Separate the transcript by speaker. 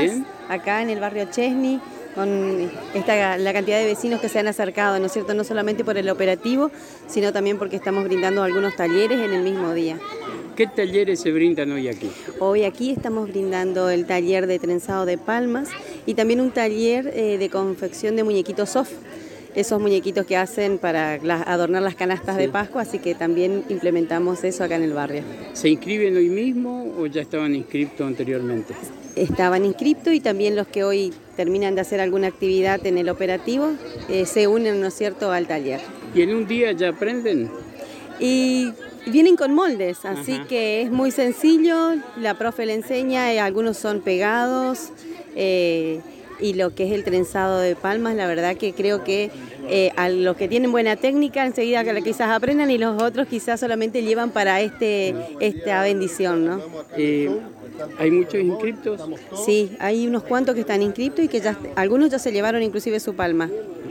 Speaker 1: Bien.
Speaker 2: acá en el barrio Chesney, con la cantidad de vecinos que se han acercado, ¿no es cierto? No solamente por el operativo, sino también porque estamos brindando algunos talleres en el mismo día.
Speaker 1: ¿Qué talleres se brindan hoy aquí?
Speaker 2: Hoy aquí estamos brindando el taller de trenzado de palmas y también un taller de confección de muñequitos soft. Esos muñequitos que hacen para adornar las canastas de Pascua, así que también implementamos eso acá en el barrio.
Speaker 1: ¿Se inscriben hoy mismo o ya estaban inscritos anteriormente?
Speaker 2: Estaban inscriptos y también los que hoy terminan de hacer alguna actividad en el operativo se unen, ¿no es cierto?, al taller.
Speaker 1: ¿Y en un día ya aprenden?
Speaker 2: Y vienen con moldes, así
Speaker 1: Ajá.
Speaker 2: que es muy sencillo, la profe le enseña, algunos son pegados, y lo que es el trenzado de palmas, la verdad que creo que a los que tienen buena técnica enseguida quizás aprendan y los otros quizás solamente llevan para esta bendición, ¿no?
Speaker 1: ¿Hay muchos inscriptos?
Speaker 2: Sí, hay unos cuantos que están inscriptos y que algunos ya se llevaron inclusive su palma.